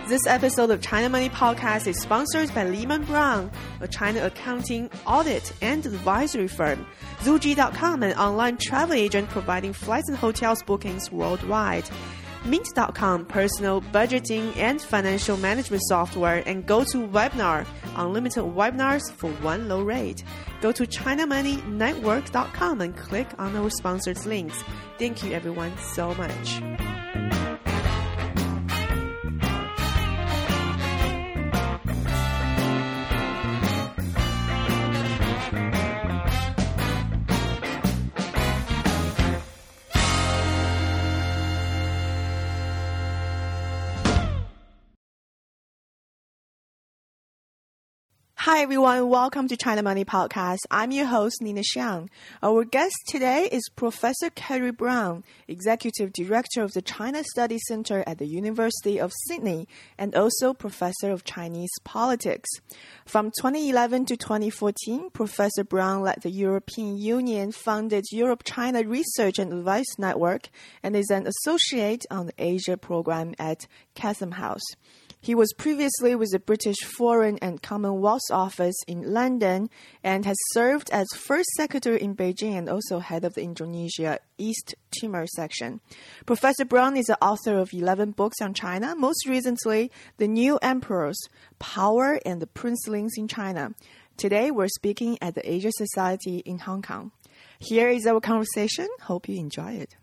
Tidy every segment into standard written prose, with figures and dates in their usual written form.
This episode of China Money Podcast is sponsored by Lehman Brown, a China accounting, audit, and advisory firm. Zuji.com, an online travel agent providing flights and hotels bookings worldwide. Mint.com, personal budgeting and financial management software. And GoToWebinar, unlimited webinars for one low rate. Go to ChinaMoneyNetwork.com and click on our sponsored links. Thank you everyone so much. Hi everyone, welcome to China Money Podcast. I'm your host, Nina Xiang. Our guest today is Professor Kerry Brown, Executive Director of the China Study Center at the University of Sydney and also Professor of Chinese Politics. From 2011 to 2014, Professor Brown led the European Union-funded Europe-China Research and Advice Network and is an associate on the Asia program at Chatham House. He was previously with the British Foreign and Commonwealth Office in London and has served as First Secretary in Beijing and also head of the Indonesia East Timor section. Professor Brown is the author of 11 books on China, most recently, The New Emperors, Power and the Princelings in China. Today, we're speaking at the Asia Society in Hong Kong. Here is our conversation. Hope you enjoy it.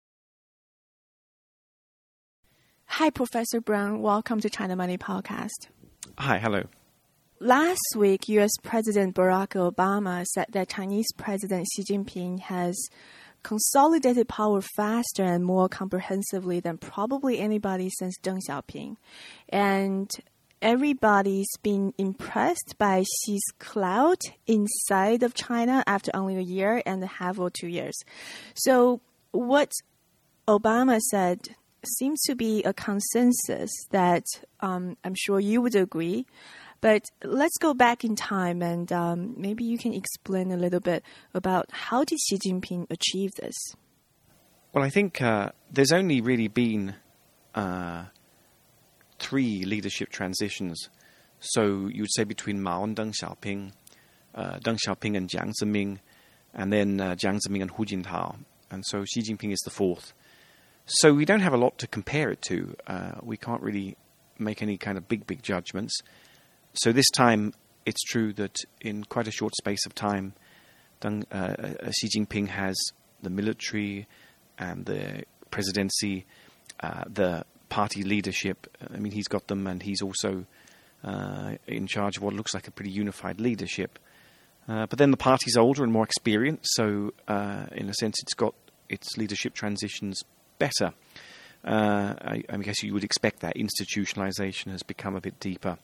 Hi, Professor Brown. Welcome to China Money Podcast. Hi, hello. Last week, U.S. President Barack Obama said that Chinese President Xi Jinping has consolidated power faster and more comprehensively than probably anybody since Deng Xiaoping. And everybody's been impressed by Xi's clout inside of China after only a year and a half or 2 years. So what Obama said seems to be a consensus that I'm sure you would agree. But let's go back in time and maybe you can explain a little bit about how did Xi Jinping achieve this? Well, I think there's only really been 3 leadership transitions. So you would say between Mao and Deng Xiaoping and Jiang Zemin, and then Jiang Zemin and Hu Jintao. And so Xi Jinping is the 4th. So we don't have a lot to compare it to. We can't really make any kind of big judgments. So this time, it's true that in quite a short space of time, Xi Jinping has the military and the presidency, the party leadership. I mean, he's got them, and he's also in charge of what looks like a pretty unified leadership. But then the party's older and more experienced, so in a sense, it's got its leadership transitions better. I guess you would expect that institutionalization has become a bit deeper.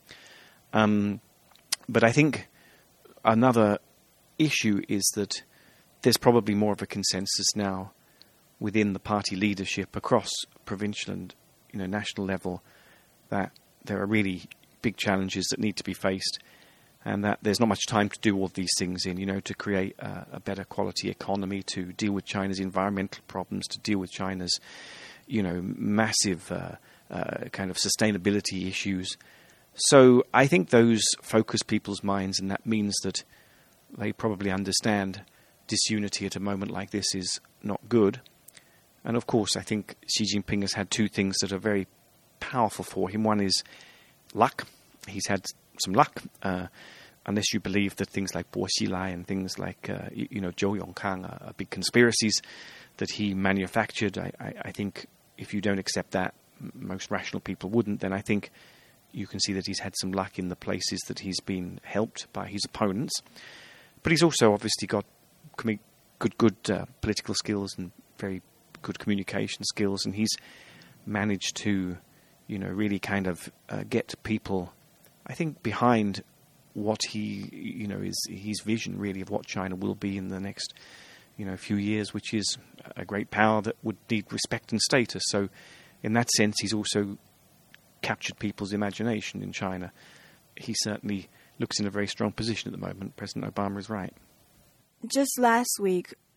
But I think another issue is that there's probably more of a consensus now within the party leadership across provincial and national level that there are really big challenges that need to be faced, and that there's not much time to do all of these things to create a better quality economy, to deal with China's environmental problems, to deal with China's, massive kind of sustainability issues. So I think those focus people's minds, and that means that they probably understand disunity at a moment like this is not good. And of course, I think Xi Jinping has had 2 things that are very powerful for him. One is luck. He's had some luck, unless you believe that things like Bo Xilai and things like, Zhou Yongkang are big conspiracies that he manufactured. I think if you don't accept that, most rational people wouldn't, then I think you can see that he's had some luck in the places that he's been helped by his opponents. But he's also obviously got good political skills and very good communication skills, and he's managed to, really kind of get people, I think, behind what he, is his vision really of what China will be in the next, few years, which is a great power that would need respect and status. So in that sense, he's also captured people's imagination in China. He certainly looks in a very strong position at the moment. President Obama is right. Just last week,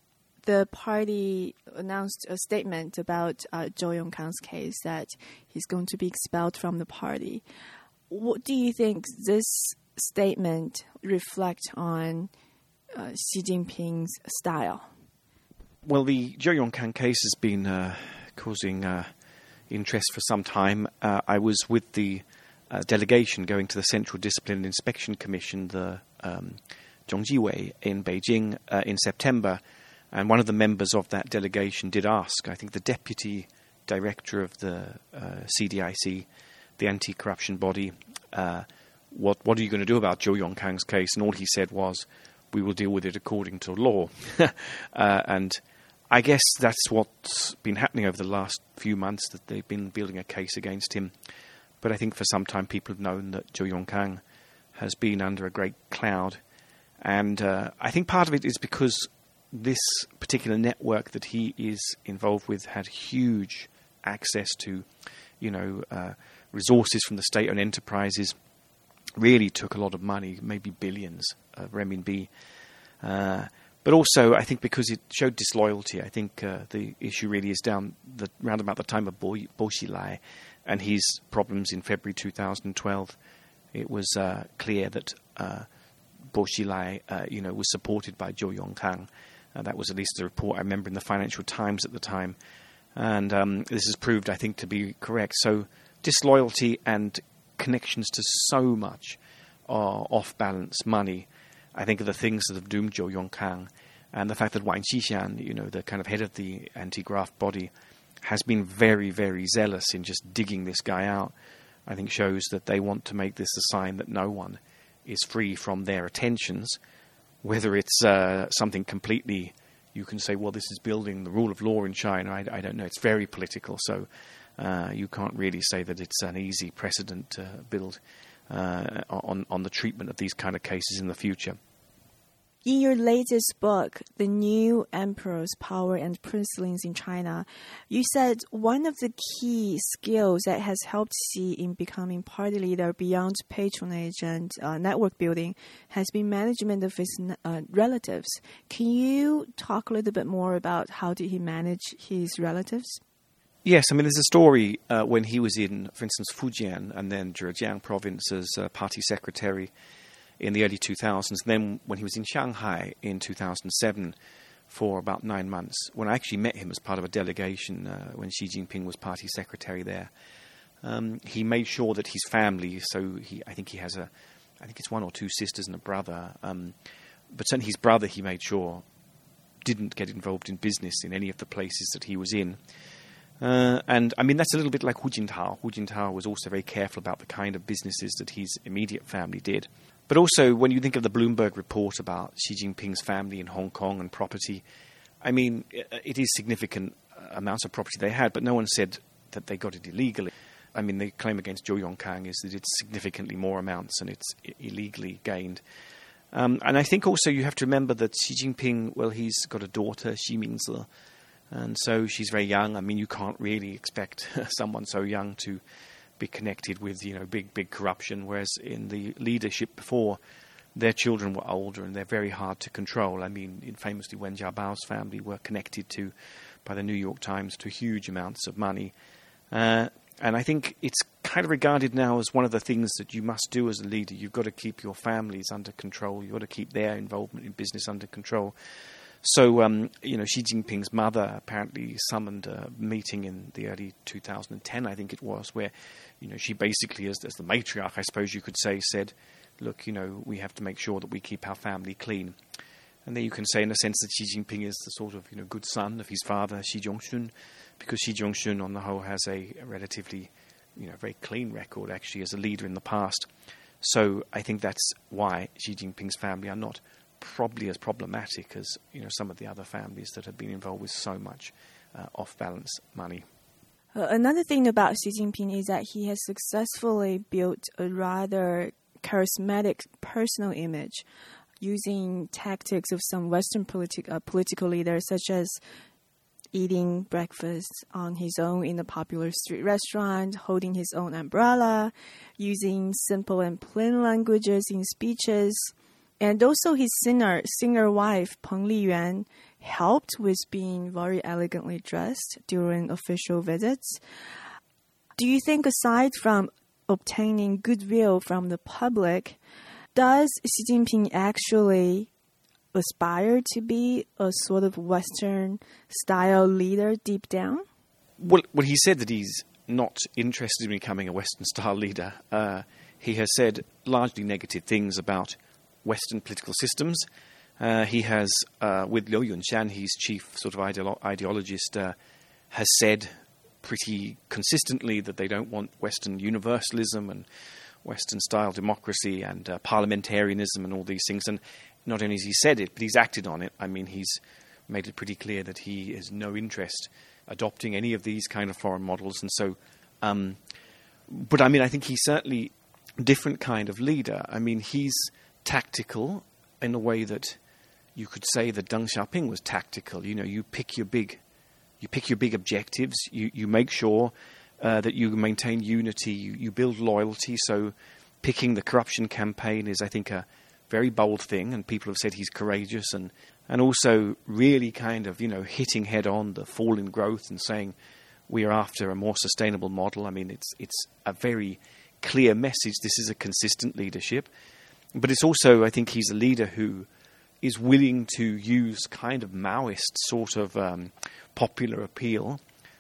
the party announced a statement about Zhou Yongkang's case that he's going to be expelled from the party. What do you think this statement reflects on Xi Jinping's style? Well, the Zhou Yongkang case has been causing interest for some time. I was with the delegation going to the Central Discipline and Inspection Commission, the Zhongjiwei, in Beijing in September. And one of the members of that delegation did ask, I think the deputy director of the CDIC, the anti-corruption body, what are you going to do about Zhou Yongkang's case? And all he said was, we will deal with it according to law. And I guess that's what's been happening over the last few months, that they've been building a case against him. But I think for some time people have known that Zhou Yongkang has been under a great cloud. And I think part of it is because this particular network that he is involved with had huge access to, resources from the state-owned enterprises, really took a lot of money, maybe billions of renminbi. But also, I think because it showed disloyalty, I think the issue really is round about the time of Bo Xilai and his problems in February 2012. It was clear that Bo Xilai, was supported by Zhou Yongkang. That was at least the report I remember in the Financial Times at the time. And this has proved, I think, to be correct. So disloyalty and connections to so much off-balance money, I think, are the things that have doomed Zhou Yongkang. And the fact that Wang Xixian, the kind of head of the anti-graft body, has been very, very zealous in just digging this guy out, I think shows that they want to make this a sign that no one is free from their attentions. Whether it's something completely, you can say, well, this is building the rule of law in China, I don't know. It's very political, so you can't really say that it's an easy precedent to build on the treatment of these kind of cases in the future. In your latest book, The New Emperor's Power and Princelings in China, you said one of the key skills that has helped Xi in becoming party leader beyond patronage and network building has been management of his relatives. Can you talk a little bit more about how did he manage his relatives? Yes, I mean, there's a story when he was in, for instance, Fujian and then Zhejiang province as party secretary in the early 2000s. And then when he was in Shanghai in 2007 for about 9 months, when I actually met him as part of a delegation when Xi Jinping was party secretary there, he made sure that his family, so I think it's 1 or 2 sisters and a brother, but certainly his brother he made sure didn't get involved in business in any of the places that he was in. And I mean, that's a little bit like Hu Jintao. Hu Jintao was also very careful about the kind of businesses that his immediate family did. But also, when you think of the Bloomberg report about Xi Jinping's family in Hong Kong and property, I mean, it is significant amounts of property they had, but no one said that they got it illegally. I mean, the claim against Zhou Yongkang is that it's significantly more amounts and it's illegally gained. And I think also you have to remember that Xi Jinping, well, he's got a daughter, Xi Mingzi, and so she's very young. I mean, you can't really expect someone so young to be connected with, big corruption, whereas in the leadership before, their children were older and they're very hard to control. I mean, famously, Wen Jiabao's family were connected to, by the New York Times, to huge amounts of money. And I think it's kind of regarded now as one of the things that you must do as a leader. You've got to keep your families under control. You've got to keep their involvement in business under control. So, Xi Jinping's mother apparently summoned a meeting in the early 2010, I think it was, where, she basically, as the matriarch, I suppose you could say, said, look, we have to make sure that we keep our family clean. And then you can say, in a sense, that Xi Jinping is the sort of, good son of his father, Xi Zhongxun, because Xi Zhongxun, on the whole, has a relatively, very clean record, actually, as a leader in the past. So I think that's why Xi Jinping's family are not probably as problematic as some of the other families that have been involved with so much off-balance money. Another thing about Xi Jinping is that he has successfully built a rather charismatic personal image using tactics of some Western political leaders, such as eating breakfast on his own in a popular street restaurant, holding his own umbrella, using simple and plain languages in speeches. And also his singer wife, Peng Liyuan, helped with being very elegantly dressed during official visits. Do you think, aside from obtaining goodwill from the public, does Xi Jinping actually aspire to be a sort of Western-style leader deep down? Well, he said that he's not interested in becoming a Western-style leader. He has said largely negative things about Western political systems. He has, with Liu Yunshan, his chief sort of ideologist, has said pretty consistently that they don't want Western universalism and Western-style democracy and parliamentarianism and all these things. And not only has he said it, but he's acted on it. I mean, he's made it pretty clear that he has no interest adopting any of these kind of foreign models. And so, but I mean, I think he's certainly a different kind of leader. I mean, he's tactical in a way that you could say that Deng Xiaoping was tactical. You know, you pick your big objectives. You make sure that you maintain unity. You build loyalty. So, picking the corruption campaign is, I think, a very bold thing. And people have said he's courageous and also really kind of, hitting head on the fall in growth and saying we are after a more sustainable model. I mean, it's a very clear message. This is a consistent leadership. But it's also, I think, he's a leader who is willing to use kind of Maoist sort of popular appeal.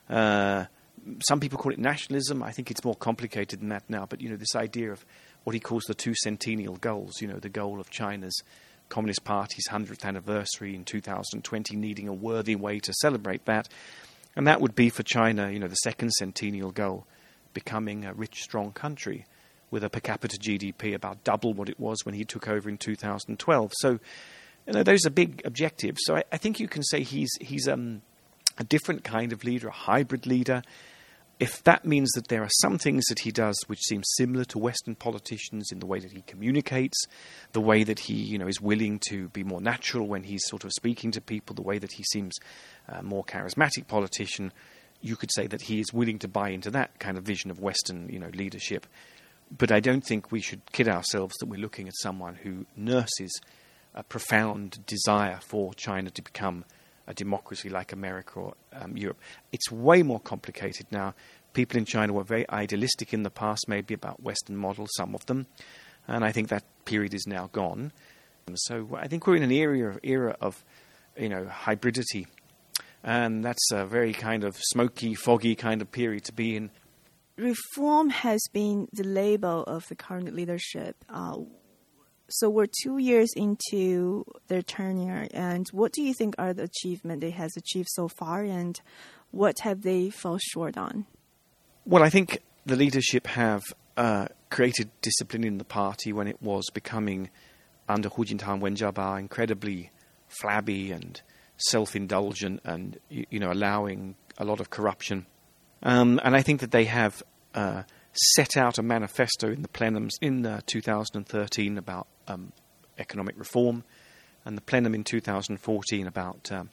Some people call it nationalism. I think it's more complicated than that now. But, this idea of what he calls the two centennial goals, the goal of China's Communist Party's 100th anniversary in 2020, needing a worthy way to celebrate that. And that would be for China, the second centennial goal, becoming a rich, strong country with a per capita GDP about double what it was when he took over in 2012. So, those are big objectives. So I think you can say he's a different kind of leader, a hybrid leader. If that means that there are some things that he does which seem similar to Western politicians in the way that he communicates, the way that he, is willing to be more natural when he's sort of speaking to people, the way that he seems a more charismatic politician, you could say that he is willing to buy into that kind of vision of Western, leadership. But I don't think we should kid ourselves that we're looking at someone who nurses a profound desire for China to become a democracy like America or Europe. It's way more complicated now. People in China were very idealistic in the past, maybe about Western models, some of them, and I think that period is now gone. So I think we're in an era of hybridity, and that's a very kind of smoky, foggy kind of period to be in. Reform has been the label of the current leadership. So we're 2 years into their tenure, and what do you think are the achievements they has achieved so far, and what have they fall short on? Well, I think the leadership have created discipline in the party when it was becoming, under Hu Jintao and Wen Jiabao, incredibly flabby and self-indulgent and, allowing a lot of corruption. And I think that they have set out a manifesto in the plenums in 2013 about economic reform, and the plenum in 2014 about kind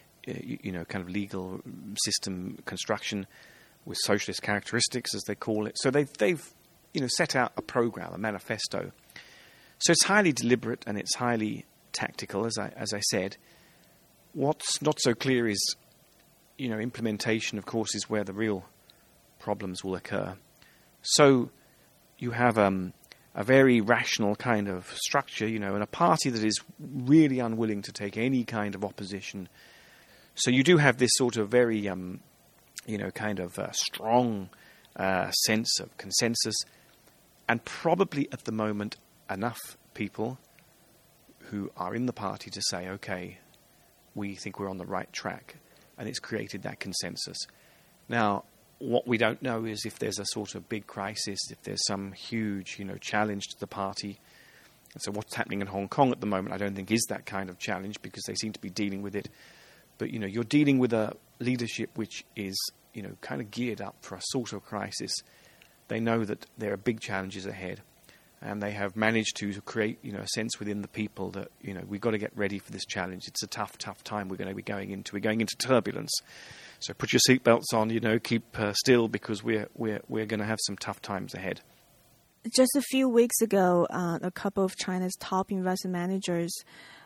of legal system construction with socialist characteristics, as they call it. So they've set out a program, a manifesto. So it's highly deliberate and it's highly tactical, as I said. What's not so clear is, implementation, of course, is where the real problems will occur. So you have a very rational kind of structure, and a party that is really unwilling to take any kind of opposition. So you do have this sort of very, kind of strong sense of consensus, and probably at the moment enough people who are in the party to say, okay, we think we're on the right track, and it's created that consensus. Now, what we don't know is if there's a sort of big crisis, if there's some huge, challenge to the party. And so what's happening in Hong Kong at the moment, I don't think is that kind of challenge, because they seem to be dealing with it. But, you're dealing with a leadership which is, kind of geared up for a sort of crisis. They know that there are big challenges ahead, and they have managed to create, a sense within the people that, we've got to get ready for this challenge. It's a tough time we're going to be going into. We're going into turbulence. So put your seatbelts on, keep still, because we're going to have some tough times ahead. Just a few weeks ago, a couple of China's top investment managers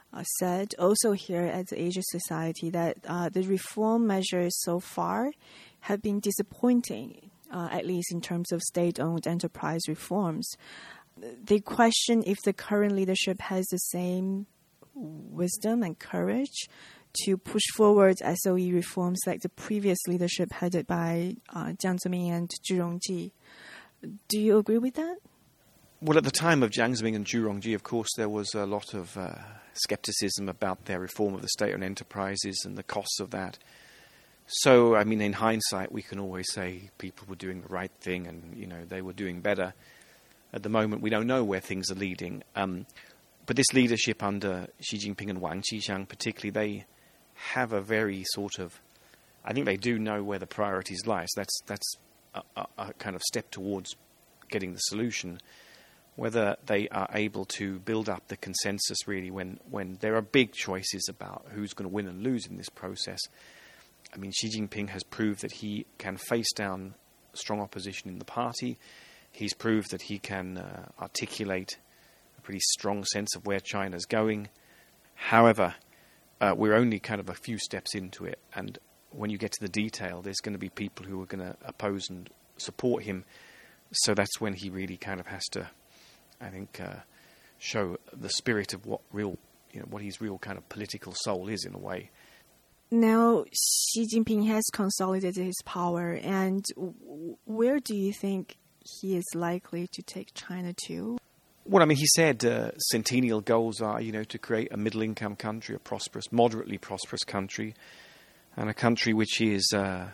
said also here at the Asia Society that the reform measures so far have been disappointing, at least in terms of state-owned enterprise reforms. They question if the current leadership has the same wisdom and courage to push forward SOE reforms like the previous leadership headed by Jiang Zemin and Zhu Rongji. Do you agree with that? Well, at the time of Jiang Zemin and Zhu Rongji, of course, there was a lot of skepticism about their reform of the state-owned enterprises and the costs of that. So, I mean, in hindsight, we can always say people were doing the right thing and, they were doing better. At the moment, we don't know where things are leading. But this leadership under Xi Jinping and Wang Qishan particularly, they have a very I think they do know where the priorities lie. So that's a kind of step towards getting the solution. Whether they are able to build up the consensus really when there are big choices about who's going to win and lose in this process. I mean, Xi Jinping has proved that he can face down strong opposition in the party. He's proved that he can articulate a pretty strong sense of where China's going. However, we're only kind of a few steps into it, and when you get to the detail, there's going to be people who are going to oppose and support him. So that's when he really kind of has to, I think, show the spirit of what his real kind of political soul is in a way. Now, Xi Jinping has consolidated his power, and where do you think he is likely to take China to? Well, I mean, he said centennial goals are, to create a middle-income country, a prosperous, moderately prosperous country, and a country which is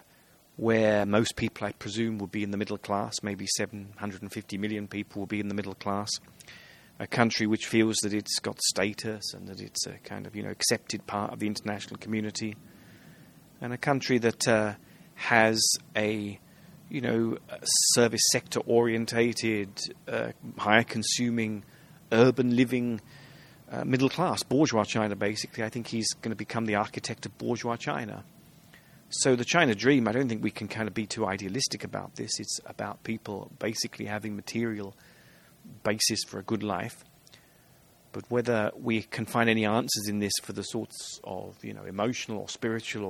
where most people, I presume, will be in the middle class. Maybe 750 million people will be in the middle class. A country which feels that it's got status and that it's a kind of, accepted part of the international community. And a country that has a, service sector orientated, higher consuming, urban living, middle class, bourgeois China basically. I think he's going to become the architect of bourgeois China. So the China dream, I don't think we can kind of be too idealistic about this. It's about people basically having material basis for a good life. But whether we can find any answers in this for the sorts of, emotional or spiritual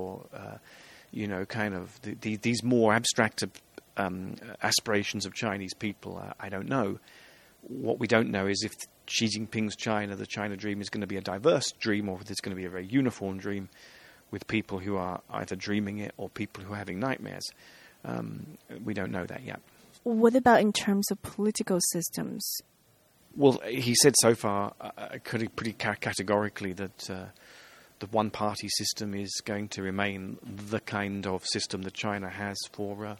or, kind of these more abstract aspirations of Chinese people, I don't know. What we don't know is if Xi Jinping's China, the China dream, is going to be a diverse dream or if it's going to be a very uniform dream with people who are either dreaming it or people who are having nightmares. We don't know that yet. What about in terms of political systems? Well, he said so far pretty categorically that the one-party system is going to remain the kind of system that China has for,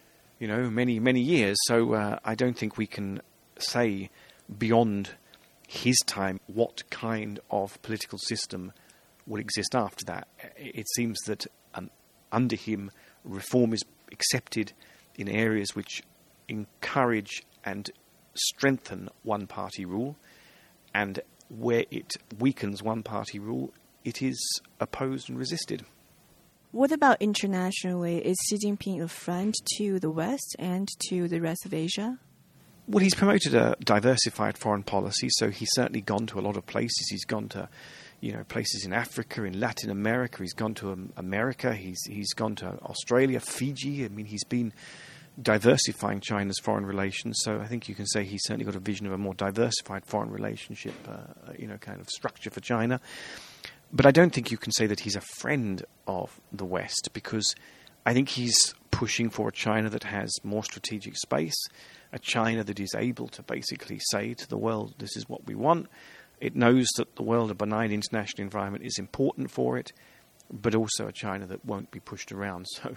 many, many years. So I don't think we can say beyond his time what kind of political system will exist after that. It seems that under him, reform is accepted in areas which encourage and strengthen one-party rule, and where it weakens one-party rule, it is opposed and resisted. What about internationally? Is Xi Jinping a friend to the West and to the rest of Asia? Well, he's promoted a diversified foreign policy, so he's certainly gone to a lot of places. He's gone to places in Africa, in Latin America. He's gone to America. He's gone to Australia, Fiji. I mean, he's been diversifying China's foreign relations. So I think you can say he's certainly got a vision of a more diversified foreign relationship, kind of structure for China. But I don't think you can say that he's a friend of the West, because I think he's pushing for a China that has more strategic space, a China that is able to basically say to the world, this is what we want. It knows that the world, a benign international environment, is important for it, but also a China that won't be pushed around. So,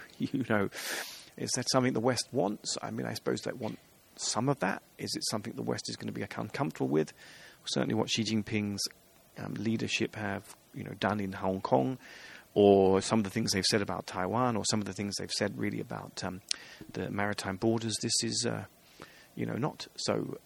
is that something the West wants? I mean, I suppose they want some of that. Is it something the West is going to be uncomfortable with? Certainly what Xi Jinping's leadership have, done in Hong Kong, or some of the things they've said about Taiwan, or some of the things they've said really about the maritime borders. This is not so,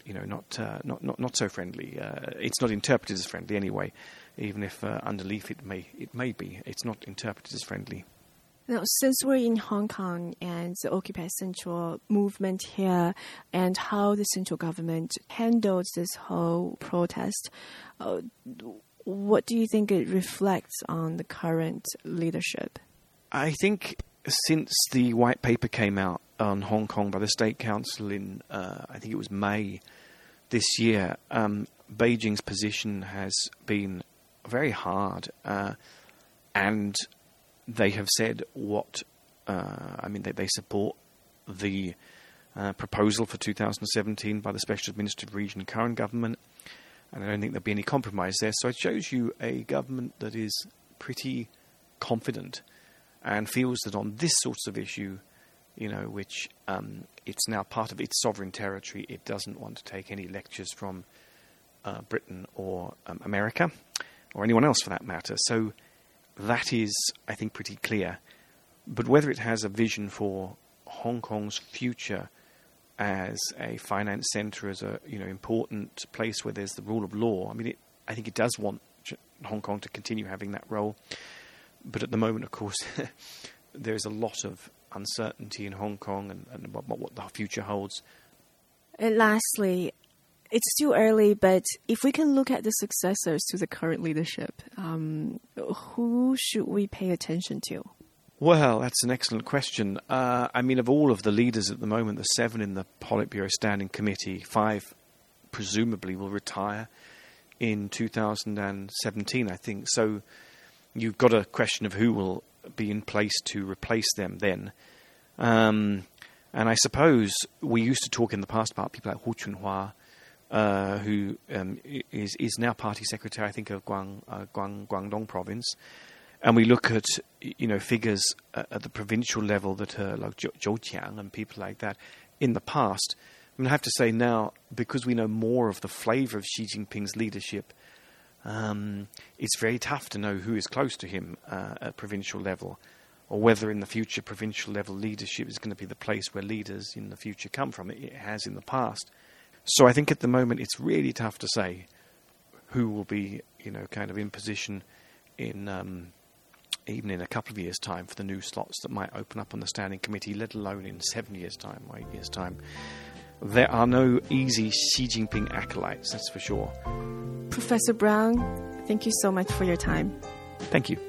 not so friendly. It's not interpreted as friendly anyway, even if underneath it may be. It's not interpreted as friendly. Now, since we're in Hong Kong and the Occupy Central movement here, and how the central government handled this whole protest, what do you think it reflects on the current leadership? I think since the white paper came out on Hong Kong by the State Council in, I think it was May this year, Beijing's position has been very hard, and they have said they support the proposal for 2017 by the Special Administrative Region current government, and I don't think there'll be any compromise there. So it shows you a government that is pretty confident and feels that on this sort of issue, which it's now part of its sovereign territory, it doesn't want to take any lectures from Britain or America, or anyone else for that matter. So that is, I think, pretty clear. But whether it has a vision for Hong Kong's future as a finance centre, as a important place where there's the rule of law, I think it does want Hong Kong to continue having that role. But at the moment, of course, there's a lot of uncertainty in Hong Kong and what the future holds. And lastly, it's still early, but if we can look at the successors to the current leadership, who should we pay attention to? Well, that's an excellent question. Of all of the leaders at the moment, the 7 in the Politburo Standing Committee, 5 presumably will retire in 2017, I think. So you've got a question of who will be in place to replace them then. And I suppose we used to talk in the past about people like Hu Chunhua, who is now party secretary, I think, of Guangdong province. And we look at, figures at the provincial level that are like Zhou Qiang and people like that in the past. I have to say now, because we know more of the flavour of Xi Jinping's leadership, it's very tough to know who is close to him at provincial level, or whether in the future provincial level leadership is going to be the place where leaders in the future come from. It has in the past. So I think at the moment it's really tough to say who will be, kind of in position in even in a couple of years' time for the new slots that might open up on the Standing Committee, let alone in 7 years' time or 8 years' time. There are no easy Xi Jinping acolytes, that's for sure. Professor Brown, thank you so much for your time. Thank you.